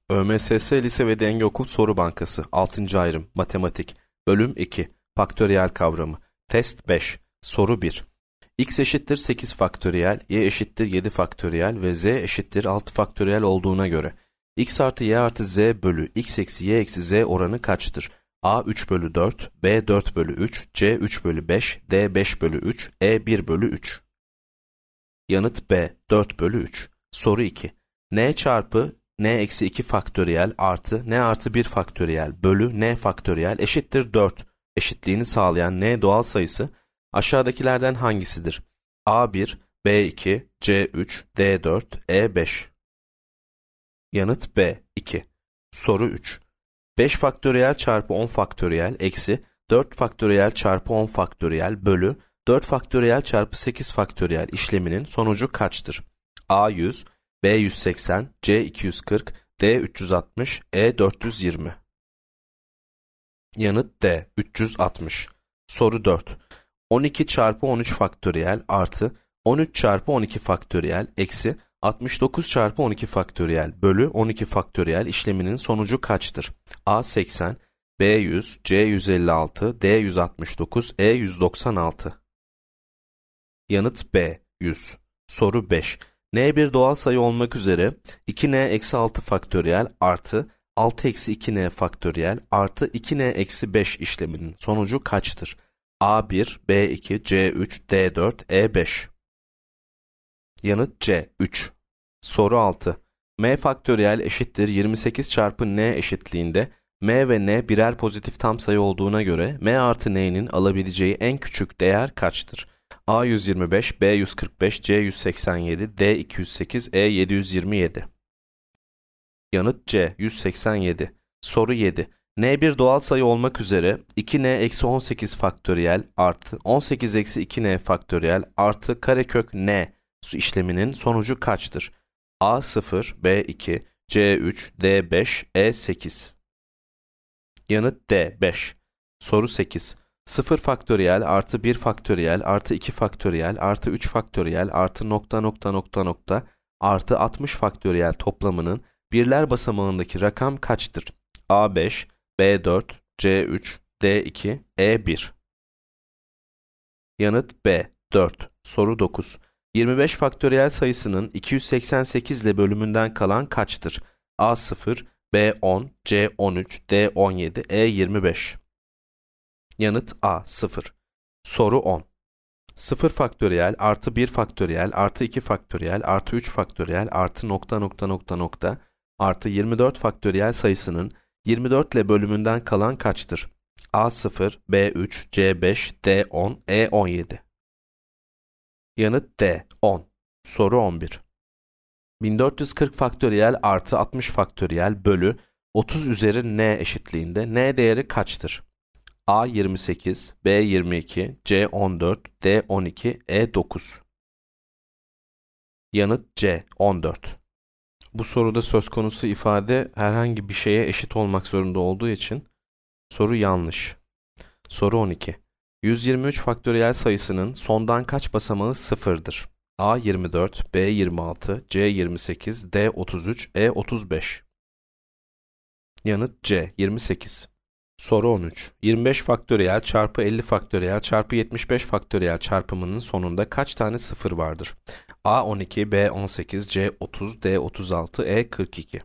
ÖMSS Lise ve Denge Okul Soru Bankası 6. Ayrım Matematik Bölüm 2 Faktöriyel Kavramı Test 5 Soru 1 X eşittir 8 faktöriyel, Y eşittir 7 faktöriyel ve Z eşittir 6 faktöriyel olduğuna göre X artı Y artı Z bölü X eksi Y eksi Z oranı kaçtır? A 3 bölü 4, B 4 bölü 3, C 3 bölü 5, D 5 bölü 3, E 1 bölü 3. Yanıt B 4 bölü 3. Soru 2 N çarpı N eksi 2 faktöriyel artı N artı 1 faktöriyel bölü N faktöriyel eşittir 4 eşitliğini sağlayan N doğal sayısı aşağıdakilerden hangisidir? A1, B2, C3, D4, E5. Yanıt B2. Soru 3. 5 faktöriyel çarpı 10 faktöriyel eksi 4 faktöriyel çarpı 10 faktöriyel bölü 4 faktöriyel çarpı 8 faktöriyel işleminin sonucu kaçtır? A 100, B 180, C 240, D 360, E 420. Yanıt D 360. Soru 4. 12 çarpı 13 faktöriyel artı 13 çarpı 12 faktöriyel eksi 69 çarpı 12 faktöriyel bölü 12 faktöriyel işleminin sonucu kaçtır? A 80, B 100, C 156, D 169, E 196. Yanıt B 100. Soru 5. N bir doğal sayı olmak üzere 2N eksi 6 faktöriyel artı 6 eksi 2N faktöriyel artı 2N eksi 5 işleminin sonucu kaçtır? A1, B2, C3, D4, E5. Yanıt C 3. Soru 6. M faktöriyel eşittir 28 çarpı N eşitliğinde M ve N birer pozitif tam sayı olduğuna göre M artı N'nin alabileceği en küçük değer kaçtır? A 125, B 145, C 187, D 208, E 727. Yanıt C 187. Soru 7. N bir doğal sayı olmak üzere 2N eksi 18 faktöriyel artı 18 eksi 2N faktöriyel artı karekök N işleminin sonucu kaçtır? A 0, B 2, C 3, D 5, E 8. Yanıt D 5. Soru 8. 0 faktöriyel artı 1 faktöriyel artı 2 faktöriyel artı 3 faktöriyel artı nokta artı 60 faktöriyel toplamının birler basamağındaki rakam kaçtır? A5, B4, C3, D2, E1. Yanıt B 4. Soru 9. 25 faktöriyel sayısının 288 ile bölümünden kalan kaçtır? A0, B10, C13, D17, E25. Yanıt A 0. Soru 10. 0 faktöriyel artı 1 faktöriyel artı 2 faktöriyel artı 3 faktöriyel artı nokta artı 24 faktöriyel sayısının 24 ile bölümünden kalan kaçtır? A0, B3, C5, D10, E17. Yanıt D 10. Soru 11. 1440 faktöriyel artı 60 faktöriyel bölü 30 üzeri N eşitliğinde N değeri kaçtır? A 28, B 22, C 14, D 12, E 9. Yanıt C 14. Bu soruda söz konusu ifade herhangi bir şeye eşit olmak zorunda olduğu için soru yanlış. Soru 12. 123 faktöriyel sayısının sondan kaç basamağı sıfırdır? A 24, B 26, C 28, D 33, E 35. Yanıt C 28. Soru 13. 25 faktöriyel çarpı 50 faktöriyel çarpı 75 faktöriyel çarpımının sonunda kaç tane sıfır vardır? A 12, B 18, C 30, D 36, E 42.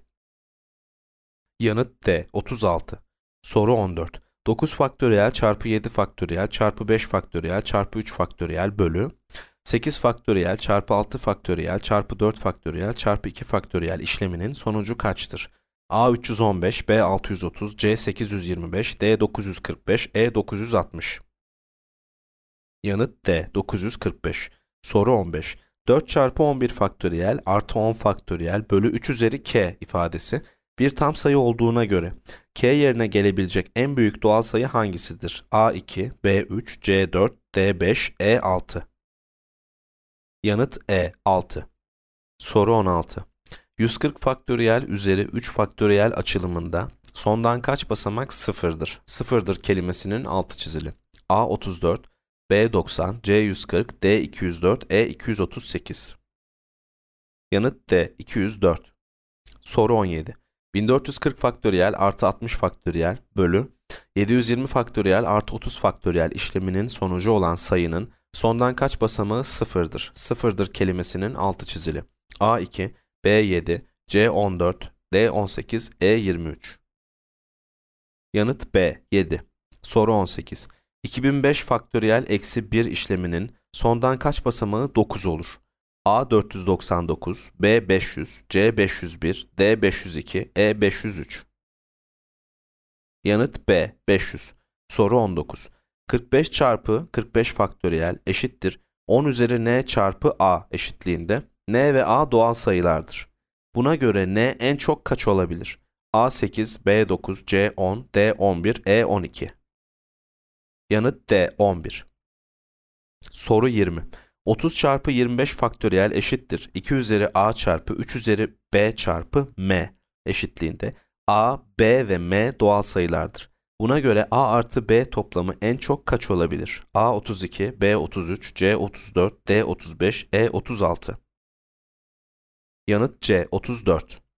Yanıt D 36. Soru 14. 9 faktöriyel çarpı 7 faktöriyel çarpı 5 faktöriyel çarpı 3 faktöriyel bölü 8 faktöriyel çarpı 6 faktöriyel çarpı 4 faktöriyel çarpı 2 faktöriyel işleminin sonucu kaçtır? A 315, B 630, C 825, D 945, E 960. Yanıt D 945. Soru 15. 4 çarpı 11 faktöriyel artı 10 faktöriyel bölü 3 üzeri k ifadesi bir tam sayı olduğuna göre k yerine gelebilecek en büyük doğal sayı hangisidir? A2, B3, C4, D5, E6. Yanıt E6. Soru 16. 140 faktöriyel üzeri 3 faktöriyel açılımında sondan kaç basamak sıfırdır? Sıfırdır kelimesinin altı çizili. A 34, B 90, C 140, D 204, E 238. Yanıt D 204. Soru 17. 1440 faktöriyel artı 60 faktöriyel bölü 720 faktöriyel artı 30 faktöriyel işleminin sonucu olan sayının sondan kaç basamağı sıfırdır? Sıfırdır kelimesinin altı çizili. A2, B7, C14, D18, E23. Yanıt B, 7. Soru 18. 2005 faktöriyel eksi 1 işleminin sondan kaç basamağı 9 olur? A 499, B 500, C 501, D 502, E 503. Yanıt B 500. Soru 19. 45 çarpı 45 faktöriyel eşittir 10 üzeri n çarpı a eşitliğinde n ve a doğal sayılardır. Buna göre n en çok kaç olabilir? A 8, B 9, C 10, D 11, E 12. Yanıt D 11. Soru 20. 30 çarpı 25 faktöriyel eşittir 2 üzeri a çarpı 3 üzeri b çarpı m eşitliğinde a, b ve m doğal sayılardır. Buna göre a artı b toplamı en çok kaç olabilir? A 32, B 33, C 34, D 35, E 36. Yanıt C 34.